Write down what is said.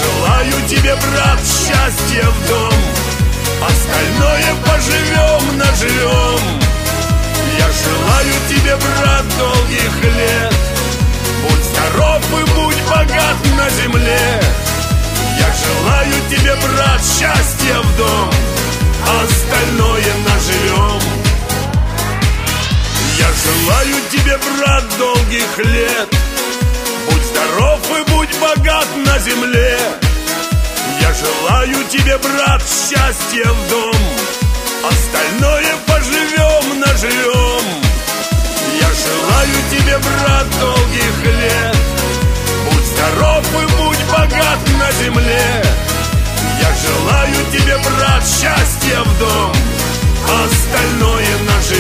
желаю тебе, брат, счастья в дом. Остальное поживем, наживем. Я желаю тебе, брат, долгих лет. Будь здоров и будь богат на земле. Я желаю тебе, брат, счастья в дом. Остальное наживем. Я желаю тебе, брат, долгих лет. Будь здоров и будь богат на земле. Я желаю тебе, брат, счастья в дом. Остальное поживем, наживем. Я желаю тебе, брат, долгих лет. Будь здоров и будь богат на земле. Я желаю тебе, брат, счастья в дом. Остальное наживем.